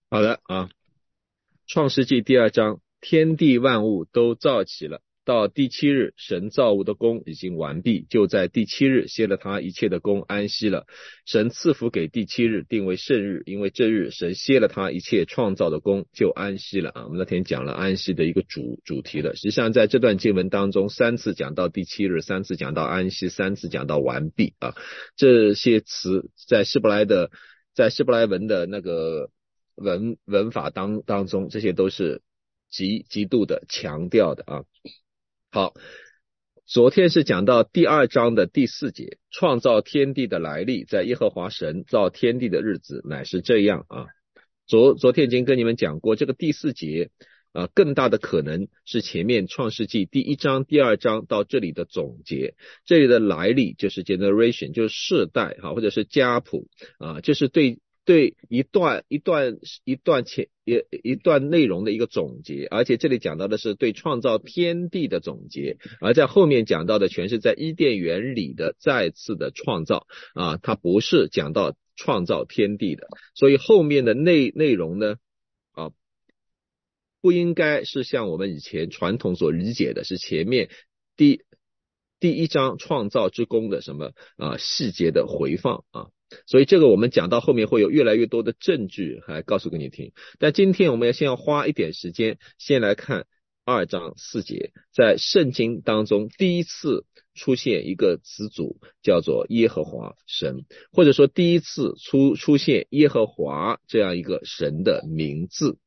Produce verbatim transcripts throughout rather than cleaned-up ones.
好的啊，创世纪第二章，天地万物都造齐了。到第七日，神造物的工已经完毕，就在第七日歇了他一切的工，安息了。神赐福给第七日，定为圣日，因为这日神歇了他一切创造的工，就安息了啊。我们那天讲了安息的一个主主题了。实际上在这段经文当中，三次讲到第七日，三次讲到安息，三次讲到完毕啊。这些词在希伯来的在希伯来文的那个文文法当当中，这些都是极极度的强调的啊。好，昨天是讲到第二章的第四节，创造天地的来历，在耶和华神造天地的日子乃是这样啊。昨昨天已经跟你们讲过，这个第四节啊，更大的可能是前面创世纪第一章、第二章到这里的总结。这里的来历就是 generation， 就是世代哈，或者是家谱啊，就是对。对一段一段一段前一一段内容的一个总结，而且这里讲到的是对创造天地的总结，而在后面讲到的全是在伊甸园里的再次的创造啊，它不是讲到创造天地的，所以后面的内内容呢啊，不应该是像我们以前传统所理解的，是前面第第一章创造之功的什么啊细节的回放啊。所以这个我们讲到后面会有越来越多的证据来告诉给你听，但今天我们要先要花一点时间，先来看二章四节，在圣经当中第一次出现一个词组叫做耶和华神，或者说第一次出出现耶和华这样一个神的名字。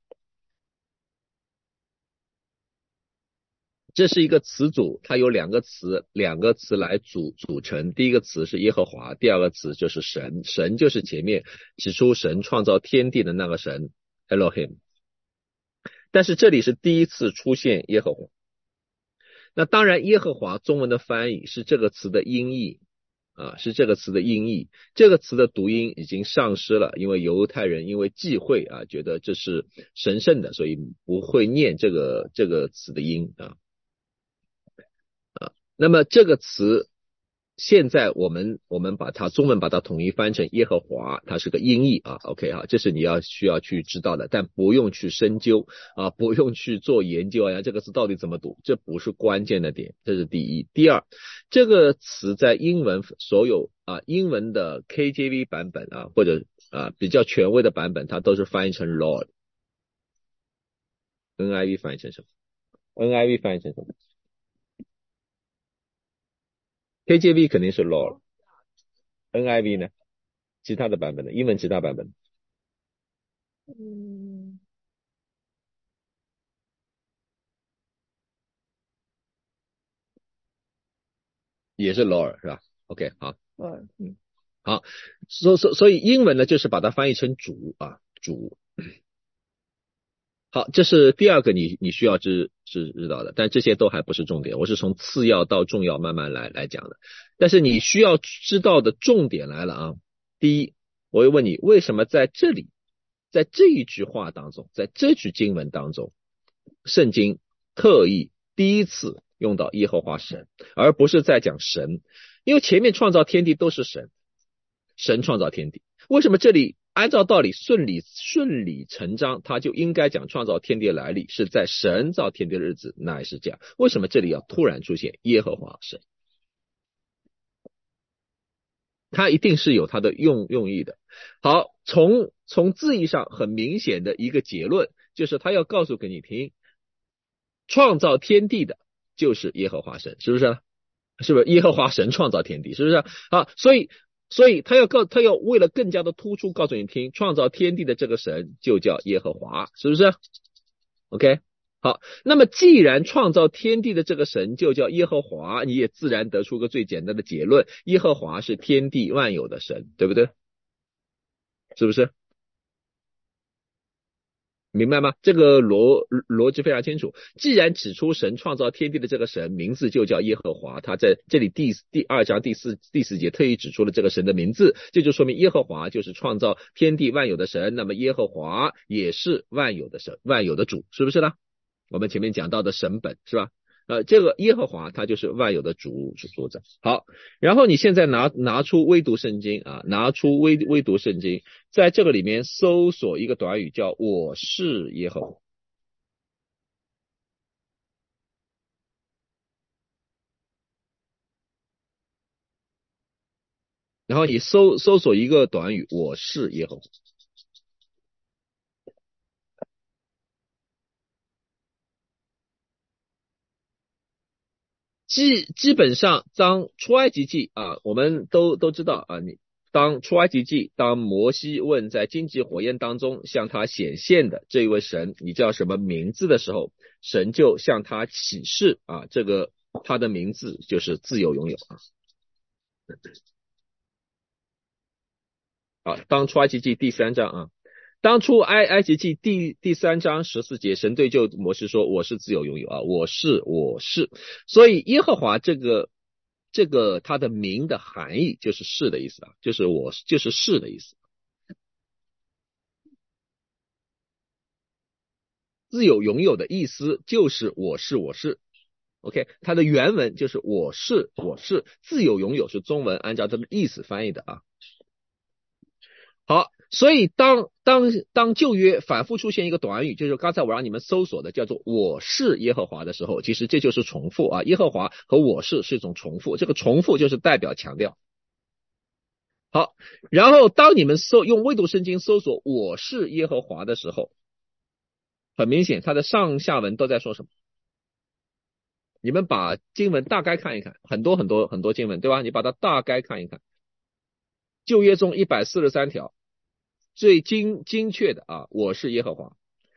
这是一个词组，它有两个词，两个词来组组成。第一个词是耶和华，第二个词就是神。神就是前面指出神创造天地的那个神 Elohim。但是这里是第一次出现耶和华。那当然，耶和华中文的翻译是这个词的音译啊，是这个词的音译。这个词的读音已经丧失了，因为犹太人因为忌讳啊，觉得这是神圣的，所以不会念这个这个词的音啊。那么这个词现在我们我们把它中文把它统一翻成耶和华，它是个音译啊 OK 哈，这是你要需要去知道的，但不用去深究啊，不用去做研究啊，这个词到底怎么读，这不是关键的点，这是第一。第二，这个词在英文所有啊英文的 K J V 版本啊或者啊比较权威的版本，它都是翻译成 Lord。 N I V 翻译成什么？ N I V 翻译成什么？K J V 肯定是 Lord，N I V 呢？其他的版本的英文其他版本嗯， 也是 Lord 是吧 ？OK 好， 呃，嗯， 好，所所所以英文呢就是把它翻译成主啊主。好，这是第二个你你需要知知知道的，但这些都还不是重点，我是从次要到重要慢慢来来讲的。但是你需要知道的重点来了啊！第一，我会问你为什么在这里，在这一句话当中，在这句经文当中，圣经特意第一次用到耶和华神，而不是在讲神，因为前面创造天地都是神，神创造天地，为什么这里按照道理顺理顺理成章，他就应该讲创造天地的来历是在神造天地的日子，乃是这样。为什么这里要突然出现耶和华神？他一定是有他的用用意的。好，从从字义上很明显的一个结论，就是他要告诉给你听，创造天地的就是耶和华神，是不是？是不是耶和华神创造天地？是不是啊？所以所以他要告他要为了更加的突出告诉你听，创造天地的这个神就叫耶和华，是不是 ？OK， 好，那么既然创造天地的这个神就叫耶和华，你也自然得出个最简单的结论，耶和华是天地万有的神，对不对？是不是？明白吗？这个逻逻辑非常清楚。既然指出神创造天地的这个神名字就叫耶和华，他在这里第第二章第四第四节特意指出了这个神的名字，这就说明耶和华就是创造天地万有的神，那么耶和华也是万有的神，万有的主，是不是呢？我们前面讲到的神本是吧？ 呃，这个耶和华他就是万有的主主主宰。好，然后你现在拿拿出微读圣经啊，拿出微微读圣经，在这个里面搜索一个短语叫我是耶和华。然后你搜搜索一个短语我是耶和华。基基本上当出埃及记啊，我们都都知道啊，你当出埃及记，当摩西问在荆棘火焰当中向他显现的这一位神，你叫什么名字的时候，神就向他启示啊，这个他的名字就是自由拥有啊。啊，当出埃及记第三章啊，当初埃埃及记第第三章十四节，神对就摩西说：“我是自由拥有啊，我是我是。”所以耶和华这个这个他的名的含义就是是的意思啊，就是我就是是的意思。自由拥有的意思就是我是我是。OK，它的原文就是我是我是，自由拥有是中文按照这个意思翻译的啊。好，所以当当当旧约反复出现一个短语，就是刚才我让你们搜索的叫做我是耶和华的时候，其实这就是重复啊，耶和华和我是是一种重复，这个重复就是代表强调。好，然后当你们搜用微读圣经搜索我是耶和华的时候，很明显它的上下文都在说什么？你们把经文大概看一看，很多很多很多经文，对吧？你把它大概看一看，旧约中一百四十三条最精精确的啊，我是耶和华。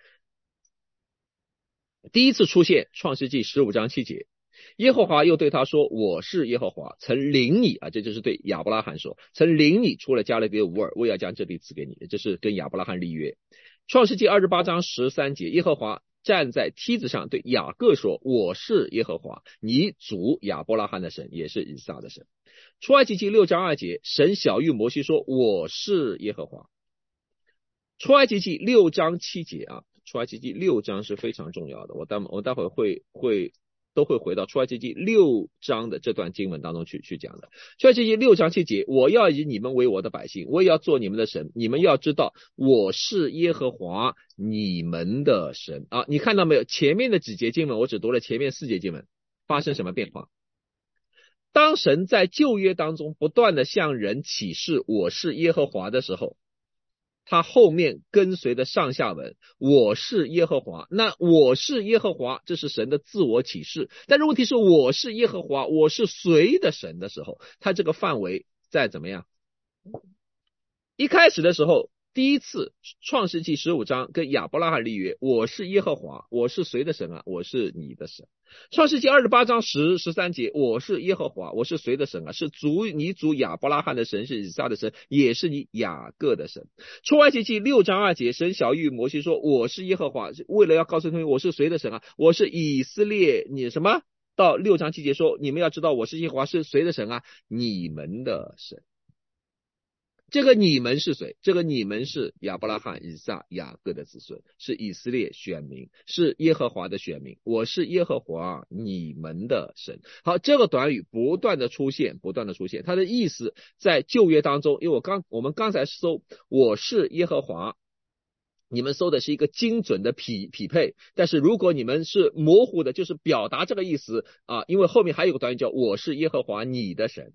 第一次出现创世纪十五章七节，耶和华又对他说：“我是耶和华，曾领你啊，这就是对亚伯拉罕说，曾领你出了加勒底乌尔，我要将这地赐给你。”这是跟亚伯拉罕立约。创世纪二十八章十三节，耶和华站在梯子上对雅各说：“我是耶和华，你祖亚伯拉罕的神，也是以撒的神。”出埃及记六章二节，神晓谕摩西说：“我是耶和华。”出埃及记六章七节啊，出埃及记六章是非常重要的，我待我待会会会都会回到出埃及记六章的这段经文当中去去讲的。出埃及记六章七节，我要以你们为我的百姓，我也要做你们的神，你们要知道我是耶和华你们的神啊！你看到没有？前面的几节经文我只读了前面四节经文，发生什么变化？当神在旧约当中不断的向人启示我是耶和华的时候，他后面跟随的上下文，我是耶和华，那我是耶和华，这是神的自我启示。但是问题是，我是耶和华，我是谁的神的时候，他这个范围在怎么样？一开始的时候，第一次创世纪十五章跟亚伯拉罕立约，我是耶和华，我是谁的神啊？我是你的神。创世纪二十八章十十三节，我是耶和华，我是谁的神啊？是主你主亚伯拉罕的神，是以撒的神，也是你雅各的神。出埃及记六章二节，神晓谕摩西说：“我是耶和华。”为了要告诉他们我是谁的神啊？我是以色列，你什么？到六章七节说，你们要知道我是耶和华，是谁的神啊？你们的神。这个你们是谁？这个你们是亚伯拉罕、以撒、雅各的子孙，是以色列选民，是耶和华的选民。我是耶和华你们的神。好，这个短语不断的出现，不断的出现，它的意思在旧约当中，因为我刚我们刚才搜我是耶和华，你们搜的是一个精准的匹匹配，但是如果你们是模糊的，就是表达这个意思啊，因为后面还有个短语叫我是耶和华你的神。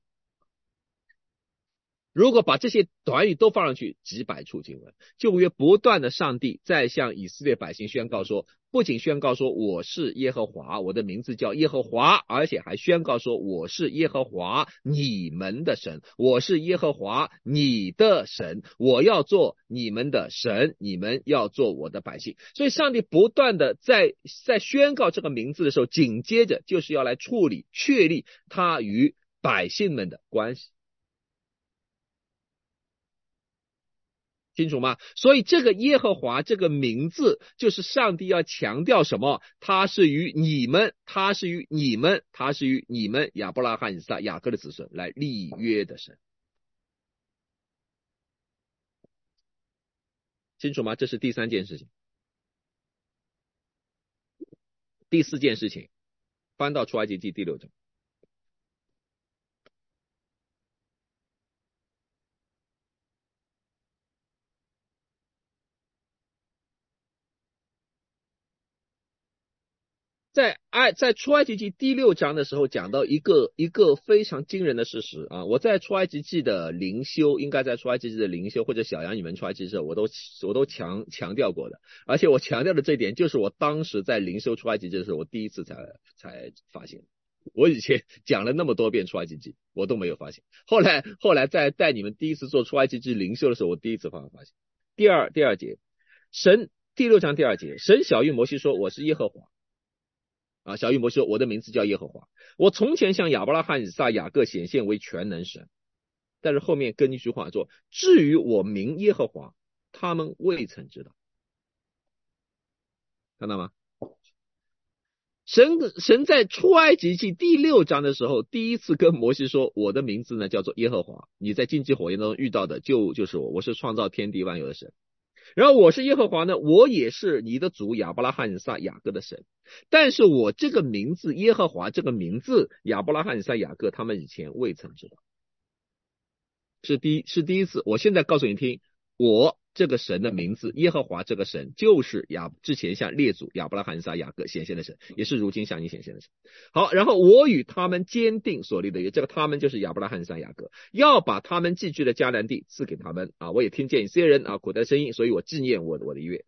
如果把这些短语都放上去，几百处经文，旧约不断的上帝在向以色列百姓宣告说，不仅宣告说我是耶和华，我的名字叫耶和华，而且还宣告说我是耶和华你们的神，我是耶和华你的神，我要做你们的神，你们要做我的百姓。所以上帝不断的在在宣告这个名字的时候，紧接着就是要来处理确立他与百姓们的关系。清楚吗？所以这个耶和华这个名字就是上帝要强调什么？他是与你们，他是与你们，他是与你们亚伯拉罕、以撒、雅各的子孙来立约的神。清楚吗？这是第三件事情。第四件事情， 翻到出埃及记第六章。在埃在出埃及记第六章的时候，讲到一个一个非常惊人的事实啊！我在出埃及记的灵修，应该在出埃及记的灵修或者小杨你们出埃及记的时候，我都我都强强调过的。而且我强调的这一点，就是我当时在灵修出埃及记的时候，我第一次才才发现。我以前讲了那么多遍出埃及记，我都没有发现。后来后来在带你们第一次做出埃及记灵修的时候，我第一次发发现。第二第二节，神第六章第二节，神晓谕摩西说：“我是耶和华。”啊，小玉摩西说：“我的名字叫耶和华，我从前向亚伯拉罕、以撒、雅各显现为全能神。”但是后面跟一句话说：“至于我名耶和华，他们未曾知道。”看到吗？神神在出埃及记第六章的时候，第一次跟摩西说：“我的名字呢叫做耶和华，你在荆棘火焰当中遇到的就就是我，我是创造天地万有的神。然后我是耶和华呢，我也是你的主亚伯拉罕、以撒、雅各的神。但是我这个名字耶和华这个名字，亚伯拉罕、以撒、雅各他们以前未曾知道，是第一是第一次。我现在告诉你听，我这个神的名字耶和华这个神，就是亚之前向列祖亚伯拉罕、以撒、雅各显现的神，也是如今向你显现的神。好，然后我与他们坚定所立的约，这个他们就是亚伯拉罕、以撒、雅各，要把他们寄居的迦南地赐给他们啊！我也听见以色列人啊苦的声音，所以我纪念我我的约。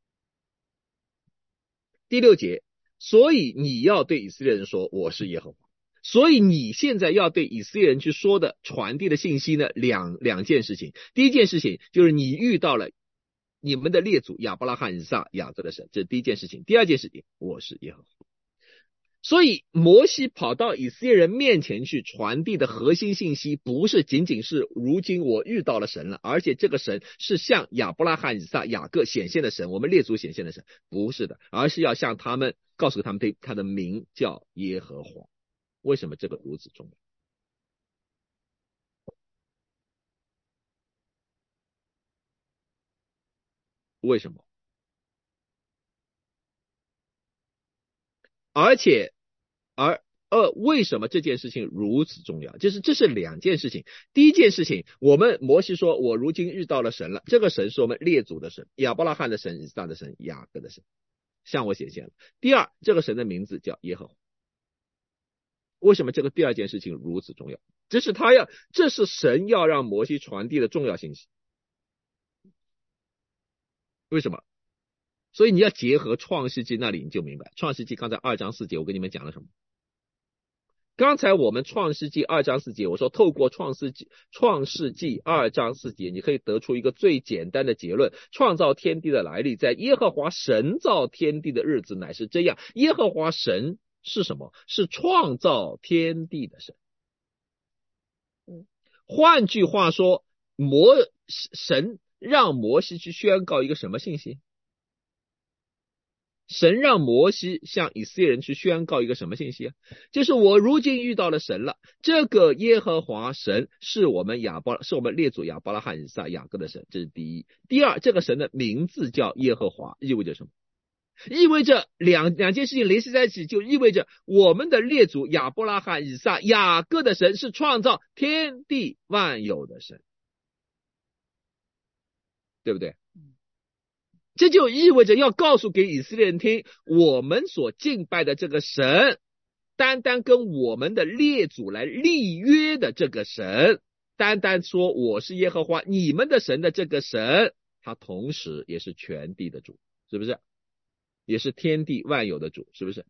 第六节，所以你要对以色列人说，我是耶和华。所以你现在要对以色列人去说的传递的信息呢，两两件事情。第一件事情就是你遇到了你们的列祖亚伯拉罕、以撒、雅各的神，这是第一件事情。第二件事情，我是耶和华。所以摩西跑到以色列人面前去传递的核心信息，不是仅仅是如今我遇到了神了，而且这个神是向亚伯拉罕、以撒、雅各显现的神，我们列祖显现的神，不是的，而是要向他们告诉他们他的名叫耶和华。为什么这个如此重要？为什么？而且而呃，为什么这件事情如此重要？就是这是两件事情。第一件事情，我们摩西说，我如今遇到了神了，这个神是我们列祖的神，亚伯拉罕的神、以撒的神、雅各的神，向我显现了。第二，这个神的名字叫耶和华。为什么这个第二件事情如此重要？这是他要，这是神要让摩西传递的重要信息。为什么？所以你要结合创世纪那里，你就明白。创世纪刚才二章四节，我跟你们讲了什么？刚才我们创世纪二章四节，我说透过创世纪创世纪二章四节，你可以得出一个最简单的结论：创造天地的来历，在耶和华神造天地的日子乃是这样。耶和华神是什么？是创造天地的神。换句话说，摩神让摩西去宣告一个什么信息？神让摩西向以色列人去宣告一个什么信息啊？就是我如今遇到了神了，这个耶和华神是我们亚伯是我们列祖亚伯拉罕、以撒、雅各的神，这是第一。第二，这个神的名字叫耶和华，意味着什么？意味着两两件事情联系在一起，就意味着我们的列祖亚伯拉罕、以撒、雅各的神是创造天地万有的神，对不对？这就意味着要告诉给以色列人听，我们所敬拜的这个神，单单跟我们的列祖来立约的这个神，单单说我是耶和华你们的神的这个神，他同时也是全地的主，是不是？也是天地万有的主，是不是？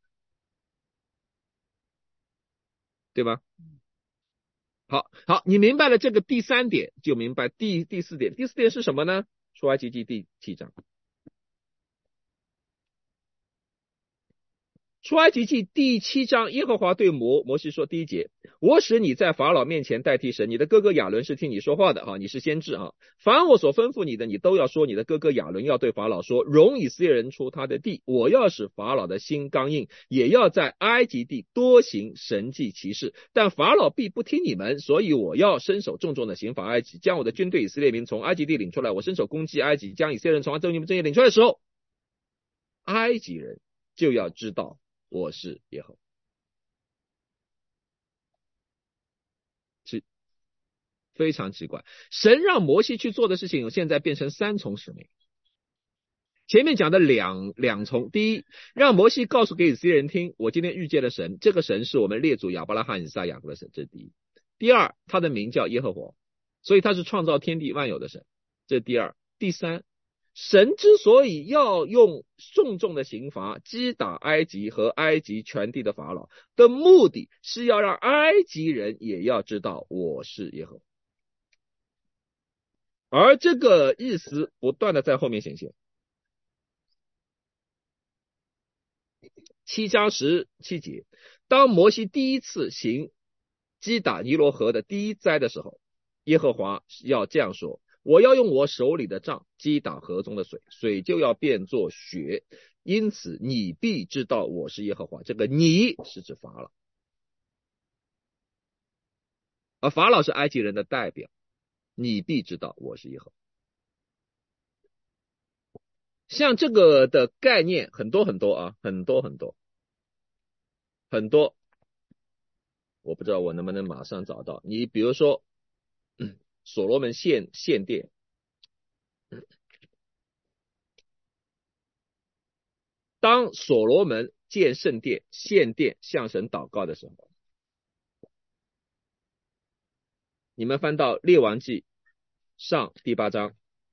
对吧？好好，你明白了这个第三点，就明白第第四点。第四点是什么呢？出埃及记第七章。出埃及记第七章，耶和华对摩摩西说，第一节，我使你在法老面前代替神，你的哥哥亚伦是听你说话的哈，你是先知哈。凡我所吩咐你的，你都要说。你的哥哥亚伦要对法老说，容以色列人出他的地。我要使法老的心刚硬，也要在埃及地多行神迹奇事。但法老必不听你们，所以我要伸手重重的刑罚埃及，将我的军队以色列民从埃及地领出来。我伸手攻击埃及，将以色列人从这你们这里领出来的时候，埃及人就要知道我是耶和华。 非常奇怪。神让摩西去做的事情，现在变成三重使命。前面讲的两两重，第一，让摩西告诉给以色列人听，我今天遇见了神，这个神是我们列祖亚伯拉罕、以撒、雅各的神，这是第一。第二，他的名叫耶和华，所以他是创造天地万有的神，这是第二。第三，神之所以要用重重的刑罚击打埃及和埃及全地的法老的目的，是要让埃及人也要知道我是耶和华，而这个意思不断的在后面显现。七章十七节，当摩西第一次行击打尼罗河的第一灾的时候，耶和华要这样说，我要用我手里的杖击打河中的水，水就要变作血，因此你必知道我是耶和华。这个你是指法老，而法老是埃及人的代表，你必知道我是耶和华。像这个的概念很多很多啊，很多很多很多，我不知道我能不能马上找到。你比如说，嗯、所罗门献献殿，当所罗门建圣殿、献殿向神祷告的时候，你们翻到列王纪上第八章。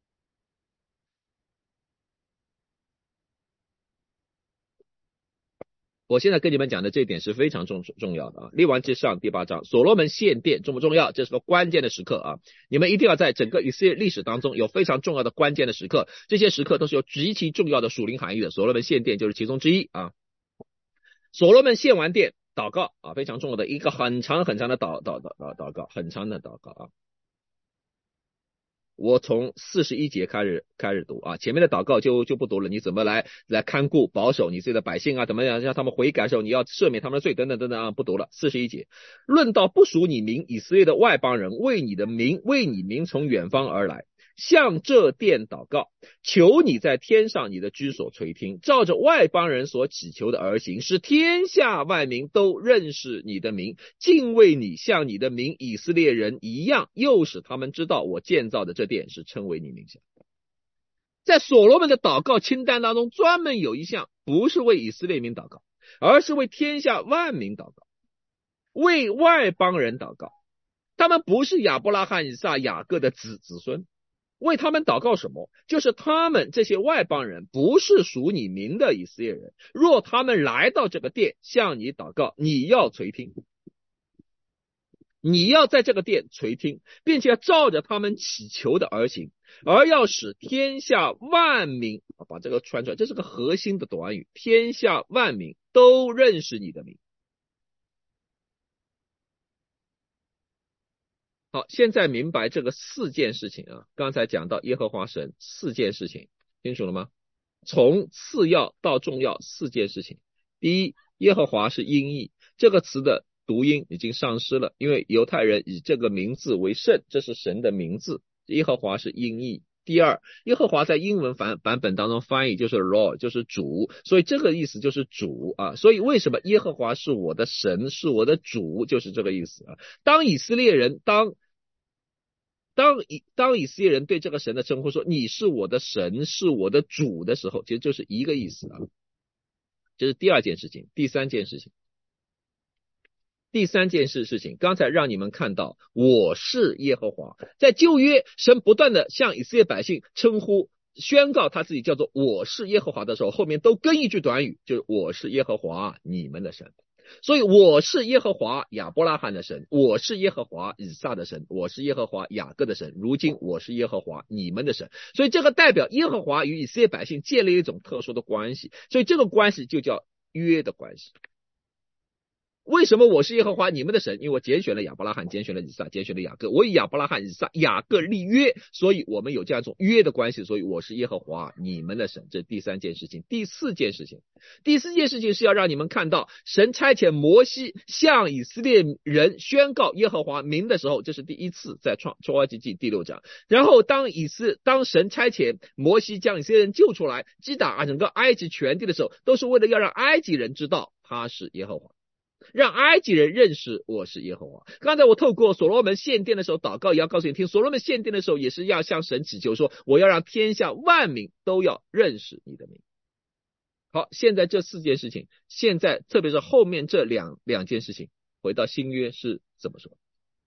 我现在跟你们讲的这一点是非常重重要的啊！列王纪上第八章，所罗门献殿重不重要？这是个关键的时刻啊！你们一定要在整个以色列历史当中有非常重要的关键的时刻，这些时刻都是有极其重要的属灵含义的。所罗门献殿就是其中之一啊！所罗门献完殿，祷告啊，非常重要的一个很长很长的祷祷祷祷祷告，很长的祷告啊！我从四十一节开始开始读啊，前面的祷告就就不读了。你怎么来来看顾保守你自己的百姓啊？怎么样让他们悔改的时候，你要赦免他们的罪等等等等啊，不读了。四十一节，论到不属你名以色列的外邦人，为你的名为你名从远方而来，向这殿祷告，求你在天上你的居所垂听，照着外邦人所祈求的而行，使天下万民都认识你的名，敬畏你，像你的名以色列人一样，又使他们知道我建造的这殿是称为你名下。在所罗门的祷告清单当中，专门有一项不是为以色列民祷告，而是为天下万民祷告，为外邦人祷告。他们不是亚伯拉罕、以撒、雅各的子子孙，为他们祷告什么？就是他们这些外邦人不是属你名的以色列人，若他们来到这个殿向你祷告，你要垂听，你要在这个殿垂听，并且照着他们祈求的而行，而要使天下万民，把这个传出来，这是个核心的短语，天下万民都认识你的名。好，现在明白这个四件事情啊，刚才讲到耶和华神四件事情，清楚了吗？从次要到重要四件事情。第一，耶和华是音译，这个词的读音已经丧失了，因为犹太人以这个名字为圣，这是神的名字，耶和华是音译。第二，耶和华在英文版版本当中翻译就是 Lord， 就是主，所以这个意思就是主啊。所以为什么耶和华是我的神，是我的主，就是这个意思啊。当以色列人当当以当以色列人对这个神的称呼说你是我的神，是我的主的时候，其实就是一个意思啊。这是第二件事情。第三件事情，第三件事事情，刚才让你们看到我是耶和华，在旧约神不断的向以色列百姓称呼宣告他自己叫做我是耶和华的时候，后面都跟一句短语，就是我是耶和华你们的神。所以我是耶和华亚伯拉罕的神，我是耶和华以撒的神，我是耶和华雅各的神，如今我是耶和华你们的神。所以这个代表耶和华与以色列百姓建立一种特殊的关系，所以这个关系就叫约的关系。为什么我是耶和华你们的神？因为我拣选了亚伯拉罕，拣选了以撒，拣选了雅各，我与亚伯拉罕、以撒、雅各立约，所以我们有这样一种约的关系，所以我是耶和华你们的神。这是第三件事情。第四件事情，第四件事情是要让你们看到神差遣摩西向以色列人宣告耶和华名的时候，这是第一次在创出埃及记第六章。然后当以色当神差遣摩西将以色列人救出来，击打整个埃及全地的时候，都是为了要让埃及人知道他是耶和华。 让埃及人认识我是耶和华。刚才我透过所罗门献殿的时候祷告，也要告诉你听，所罗门献殿的时候也是要向神祈求说，我要让天下万民都要认识你的名。好，现在这四件事情，现在特别是后面这两两件事情，回到新约是怎么说？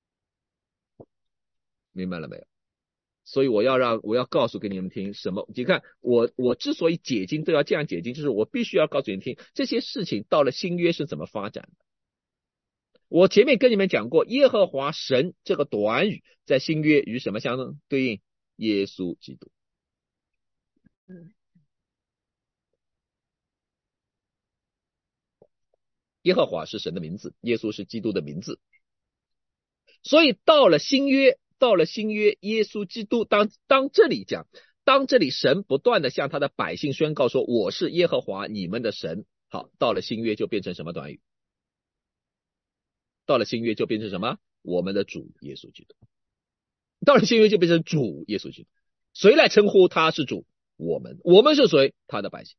明白了没有？所以我要让我要告诉给你们听什么？你看我我之所以解经都要这样解经，就是我必须要告诉你们听这些事情到了新约是怎么发展的。我前面跟你们讲过，耶和华神这个短语在新约与什么相对应？耶稣基督。耶和华是神的名字，耶稣是基督的名字。所以到了新约，到了新约，耶稣基督当当这里讲，当这里神不断的向他的百姓宣告说，我是耶和华你们的神。好，到了新约就变成什么短语？到了新约就变成什么？我们的主耶稣基督。到了新约就变成主耶稣基督。谁来称呼他是主？我们。我们是谁？他的百姓。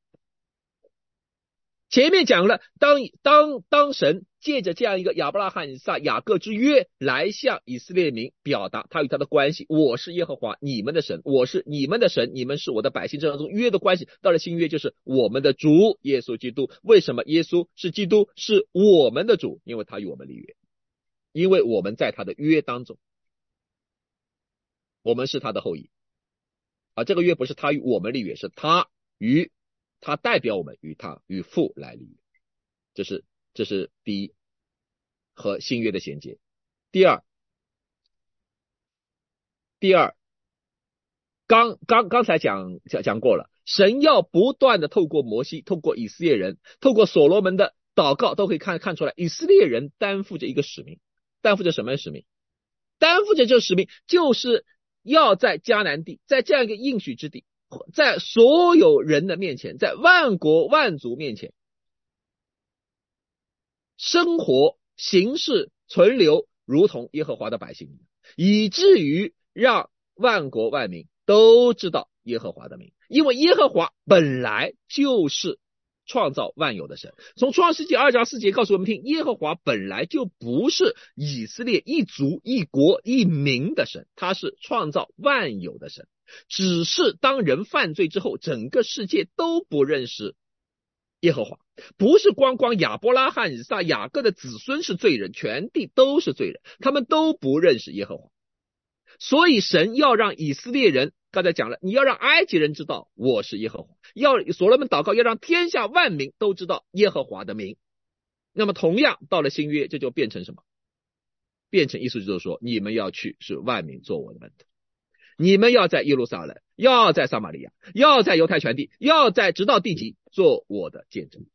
前面讲了，当当当神借着这样一个亚伯拉罕、以撒、雅各之约来向以色列民表达他与他的关系，我是耶和华你们的神，我是你们的神，你们是我的百姓，这样一种约的关系。到了新约就是我们的主耶稣基督。为什么耶稣是基督，是我们的主？因为他与我们立约，因为我们在他的约当中，我们是他的后裔。而这个约不是他与我们立约，是他与他代表我们与他与父来立约。这是这是第一，和新约的衔接。第二，第二，刚刚刚才讲讲讲过了，神要不断的透过摩西，透过以色列人，透过所罗门的祷告，都可以看看出来，以色列人担负着一个使命，担负着什么使命？担负着这个使命，就是要在迦南地，在这样一个应许之地，在所有人的面前，在万国万族面前，生活行事存留如同耶和华的百姓，以至于让万国万民都知道耶和华的名。因为耶和华本来就是创造万有的神。从创世纪二章四节告诉我们听，耶和华本来就不是以色列一族一国一民的神，他是创造万有的神。只是当人犯罪之后，整个世界都不认识耶和华，不是光光亚伯拉罕、以撒、雅各的子孙是罪人，全地都是罪人，他们都不认识耶和华。所以神要让以色列人，刚才讲了，你要让埃及人知道我是耶和华，要所罗门祷告，要让天下万民都知道耶和华的名。那么同样到了新约，这就变成什么？变成意思就是说，你们要去是万民做我的门徒，你们要在耶路撒冷，要在撒玛利亚，要在犹太全地，要在直到地极做我的见证。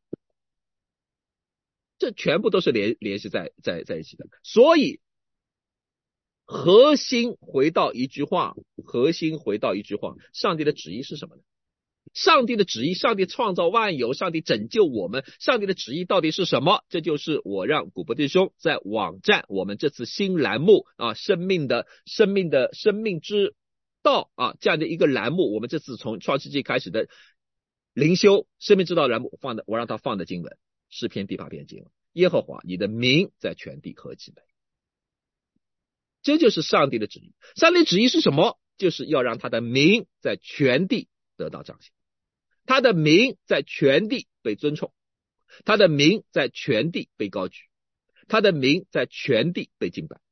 这全部都是联联系在在在一起的。所以核心回到一句话，核心回到一句话，上帝的旨意是什么呢？上帝的旨意，上帝创造万有，上帝拯救我们，上帝的旨意到底是什么？这就是我让古伯弟兄在网站我们这次新栏目啊，生命的生命的生命之道啊，这样的一个栏目，我们这次从创世纪开始的灵修生命之道栏目放的，我让他放的经文，诗篇第八篇经文，耶和华你的名在全地何其美。这就是上帝的旨意。上帝的旨意是什么？就是要让他的名在全地得到彰显，他的名在全地被尊崇，他的名在全地被高举，他的名在全地被敬拜。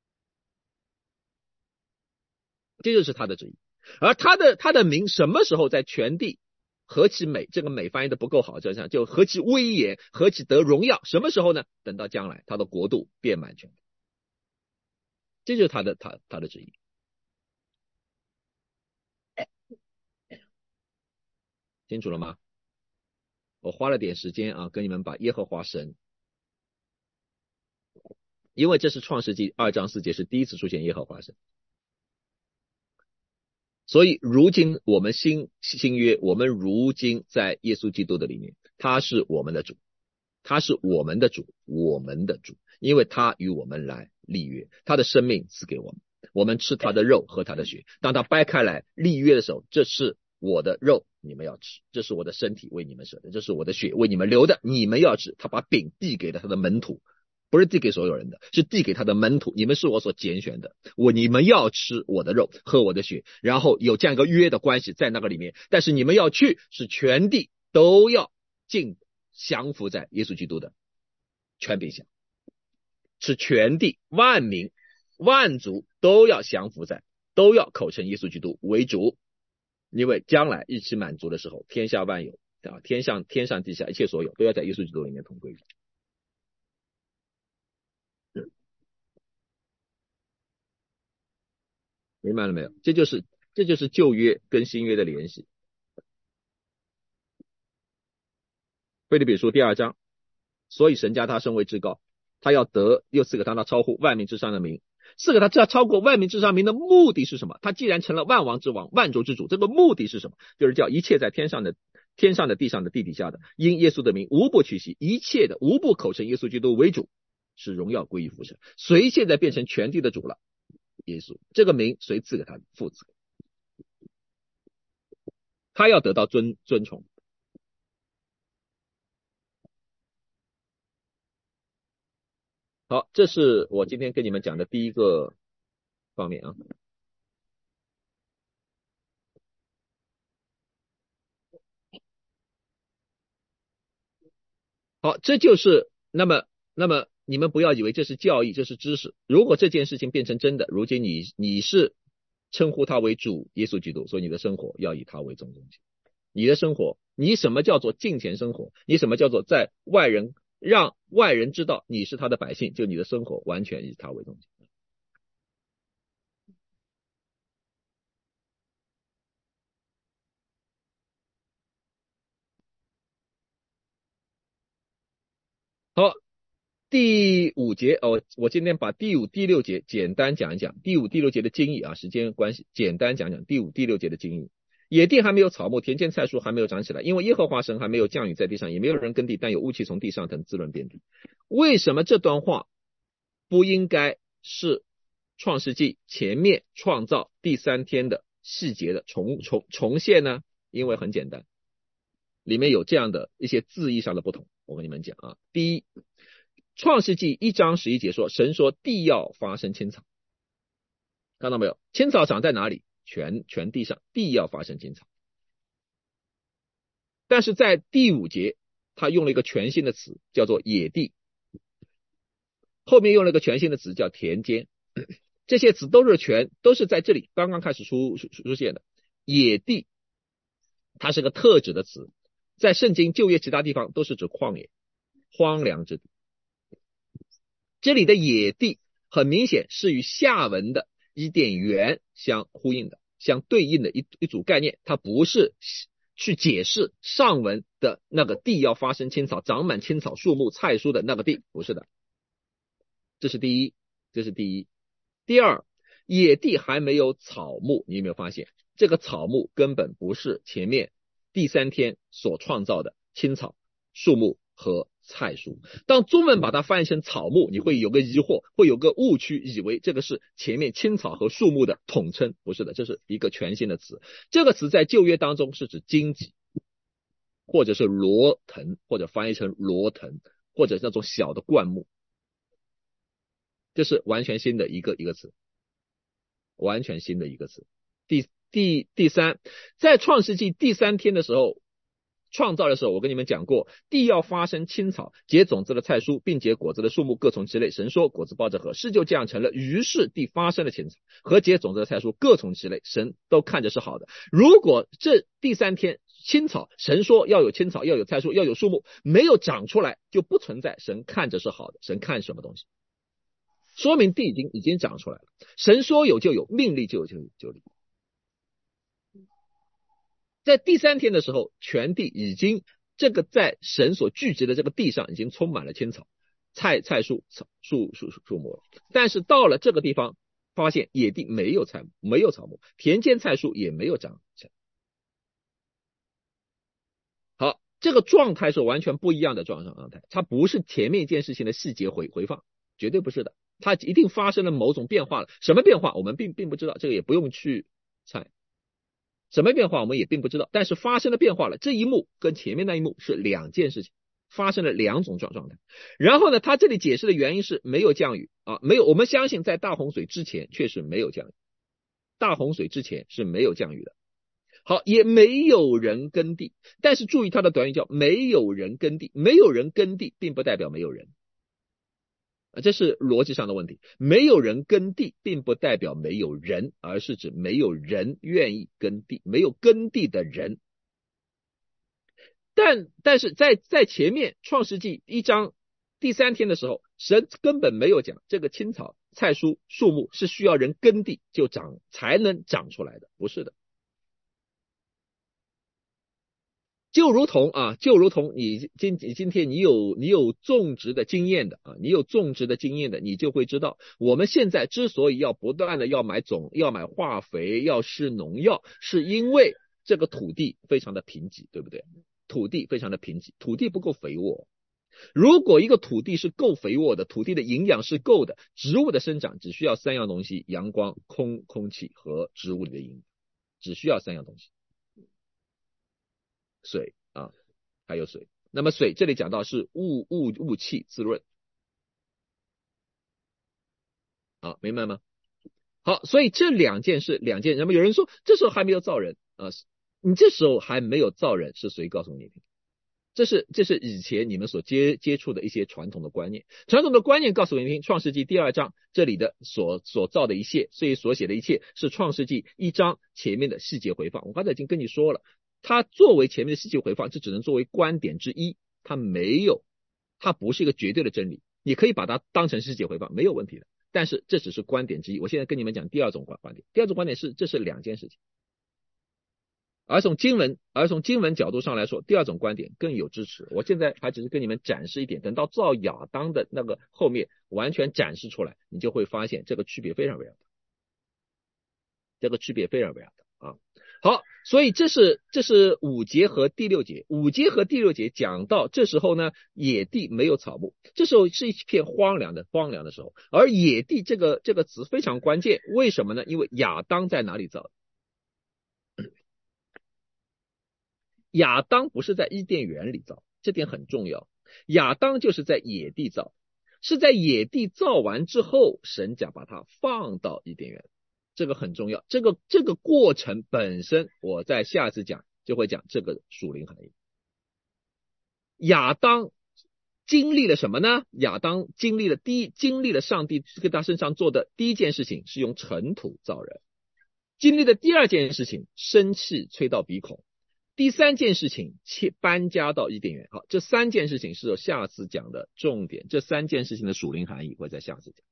这就是他的旨意。而他的他的名什么时候在全地何其美，这个美翻译的不够好，就像就何其威严，何其得荣耀，什么时候呢？等到将来他的国度遍满全地。这就是他的他他的旨意。清楚了吗？我花了点时间啊，跟你们把耶和华神，因为这是创世纪二章四节是第一次出现耶和华神，所以如今我们新新约，我们如今在耶稣基督的里面，他是我们的主，他是我们的主，我们的主，因为他与我们来立约，他的生命赐给我们，我们吃他的肉喝他的血，当他掰开来立约的时候，这是我的肉你们要吃，这是我的身体为你们舍的，这是我的血为你们流的，你们要吃。他把饼递给了他的门徒，不是递给所有人的，是递给他的门徒，你们是我所拣选的，我你们要吃我的肉，喝我的血，然后有这样一个约的关系在那个里面。但是你们要去，是全地都要尽降服在耶稣基督的权柄下，是全地万民万族都要降服在，都要口称耶稣基督为主。因为将来日期满足的时候，天下万有啊，天上天上地下一切所有都要在耶稣基督里面同归。明白了没有？这就是这就是旧约跟新约的联系。腓立比书第二章，所以神加他升为至高，他要得又赐给他那超乎万民之上的名。赐给他这超过万民之上名的目的是什么？他既然成了万王之王，万主之主，这个目的是什么？就是叫一切在天上的天上的地上的地底下的，因耶稣的名无不屈膝，一切的无不口称耶稣基督为主，使荣耀归于父神。谁现在变成全地的主了？耶稣。这个名谁赐给他？父赐给他，要得到尊尊崇。好，这是我今天跟你们讲的第一个方面啊。好，这就是那么那么你们不要以为这是教义，这是知识。如果这件事情变成真的，如今你你是称呼他为主耶稣基督，所以你的生活要以他为中心。你的生活，你什么叫做敬虔生活？你什么叫做在外人让外人知道你是他的百姓？就你的生活完全以他为中心。好，第五节哦，我今天把第五、第六节简单讲一讲，第五、第六节的经义啊，时间关系，简单讲讲第五、第六节的经义。野地还没有草木，田间菜蔬还没有长起来，因为耶和华神还没有降雨在地上，也没有人耕地，但有雾气从地上腾，滋润遍地。为什么这段话不应该是创世纪前面创造第三天的细节的重重重现呢？因为很简单，里面有这样的一些字义上的不同。我跟你们讲啊，第一，创世纪一章十一节说，神说地要发生青草，看到没有？青草长在哪里？全全地上，地要发生青草。但是在第五节，他用了一个全新的词，叫做野地，后面用了一个全新的词叫田间。这些词都是全，都是在这里刚刚开始出出现的。野地，它是个特指的词，在圣经旧约其他地方都是指旷野、荒凉之地。这里的野地很明显是与下文的伊甸园相呼应的，相对应的一一组概念，它不是去解释上文的那个地要发生青草、长满青草、树木、菜蔬的那个地，不是的。这是第一，这是第一。第二，野地还没有草木，你有没有发现这个草木根本不是前面第三天所创造的青草、树木和菜蔬。当中文把它翻译成草木，你会有个疑惑，会有个误区，以为这个是前面青草和树木的统称，不是的，这是一个全新的词。这个词在旧约当中是指荆棘，或者是罗藤，或者翻译成罗藤，或者那种小的灌木。这是完全新的一个一个词，完全新的一个词。第第第三，在创世纪第三天的时候，创造的时候，我跟你们讲过，地要发生青草，结种子的菜蔬，并结果子的树木各从其类。神说果子抱着核，事就这样成了。于是地发生了青草和结种子的菜蔬各从其类，神都看着是好的。如果这第三天青草，神说要有青草，要有菜蔬，要有树木，没有长出来，就不存在神看着是好的。神看什么东西？说明地已经已经长出来了。神说有就有，命立就有就有就立。在第三天的时候，全地已经这个在神所聚集的这个地上已经充满了青草、菜菜树、树树树木了。但是到了这个地方，发现野地没有菜没有草木，田间菜树也没有长起来。好，这个状态是完全不一样的状态，它不是前面一件事情的细节回回放，绝对不是的。它一定发生了某种变化了，什么变化我们并并不知道，这个也不用去猜。 什么变化我们也并不知道，但是发生了变化了。这一幕跟前面那一幕是两件事情，发生了两种状状态。然后呢，他这里解释的原因是没有降雨啊，没有，我们相信在大洪水之前确实没有降雨，大洪水之前是没有降雨的。好，也没有人耕地，但是注意它的短语叫没有人耕地，没有人耕地并不代表没有人。这是逻辑上的问题，没有人耕地并不代表没有人，而是指没有人愿意耕地，没有耕地的人。但但是在在前面创世纪一章第三天的时候，神根本没有讲这个青草菜蔬树木是需要人耕地就长才能长出来的，不是的。就如同啊，就如同你今今天你有你有种植的经验的啊，你有种植的经验的，你就会知道，我们现在之所以要不断的要买种，要买化肥，要施农药，是因为这个土地非常的贫瘠，对不对？土地非常的贫瘠，土地不够肥沃。如果一个土地是够肥沃的，土地的营养是够的，植物的生长只需要三样东西：阳光、空空气和植物里的营养，只需要三样东西。水啊，还有水。那么水这里讲到是雾雾雾气滋润，啊，明白吗？好，所以这两件事，两件。那么有人说，这时候还没有造人啊，你这时候还没有造人，是谁告诉你的？这是这是以前你们所接接触的一些传统的观念，传统的观念告诉你听，创世纪第二章这里的所所造的一切，所以所写的一切是创世纪一章前面的细节回放。我刚才已经跟你说了，它作为前面的细节回放，这只能作为观点之一，它没有，它不是一个绝对的真理，你可以把它当成细节回放，没有问题的。但是这只是观点之一。我现在跟你们讲第二种观观点，第二种观点是这是两件事情。而从经文，而从经文角度上来说，第二种观点更有支持。我现在还只是跟你们展示一点，等到造亚当的那个后面完全展示出来，你就会发现这个区别非常非常大，这个区别非常非常大啊。好，所以这是这是五节和第六节，五节和第六节讲到这时候呢，野地没有草木，这时候是一片荒凉的荒凉的时候，而野地这个这个词非常关键，为什么呢？因为亚当在哪里造的？亚当不是在伊甸园里造，这点很重要。亚当就是在野地造，是在野地造完之后，神讲把它放到伊甸园，这个很重要。这个这个过程本身，我在下次讲就会讲这个属灵含义。亚当经历了什么呢？亚当经历了第一，经历了上帝在他身上做的第一件事情是用尘土造人，经历的第二件事情，生气吹到鼻孔。第三件事情，搬家到伊甸园。好，这三件事情是下次讲的重点。这三件事情的属灵含义会在下次讲。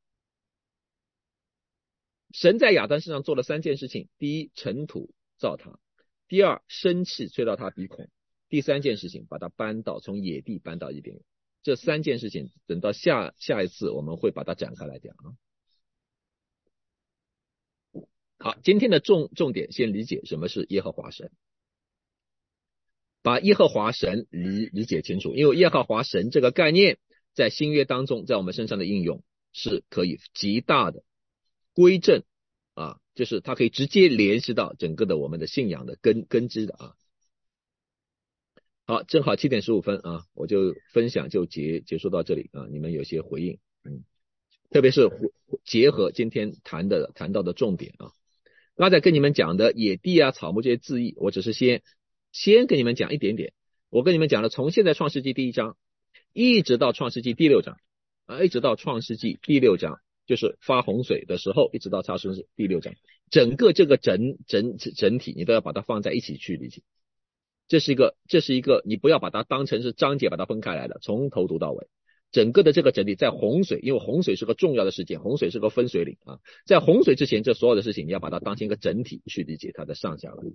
神在亚当身上做了三件事情：第一，尘土造他；第二，生气吹到他鼻孔；第三件事情，把他搬到从野地搬到伊甸园。这三件事情，等到下下一次我们会把它展开来讲啊。好，今天的重重点先理解什么是耶和华神。把耶和华神理理解清楚，因为耶和华神这个概念在新约当中，在我们身上的应用是可以极大的归正啊，就是它可以直接联系到整个的我们的信仰的根根基的啊。好，正好七点十五分啊，我就分享就结结束到这里啊，你们有些回应，嗯，特别是结合今天谈的谈到的重点啊，刚才跟你们讲的野地啊、草木这些字义，我只是先。先跟你们讲一点点，我跟你们讲了，从现在创世纪第一章一直到创世纪第六章啊，一直到创世纪第六章，就是发洪水的时候，一直到发生第六章，整个这个整整整体，你都要把它放在一起去理解。这是一个，这是一个，你不要把它当成是章节把它分开来的，从头读到尾。整个的这个整体，在洪水，因为洪水是个重要的事件，洪水是个分水岭啊，在洪水之前，这所有的事情你要把它当成一个整体去理解它的上下文。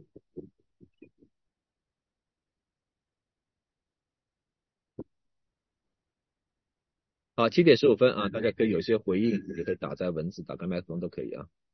好，七点十五分啊，大家可以有些回应，也可以打在文字、打开麦克风都可以啊。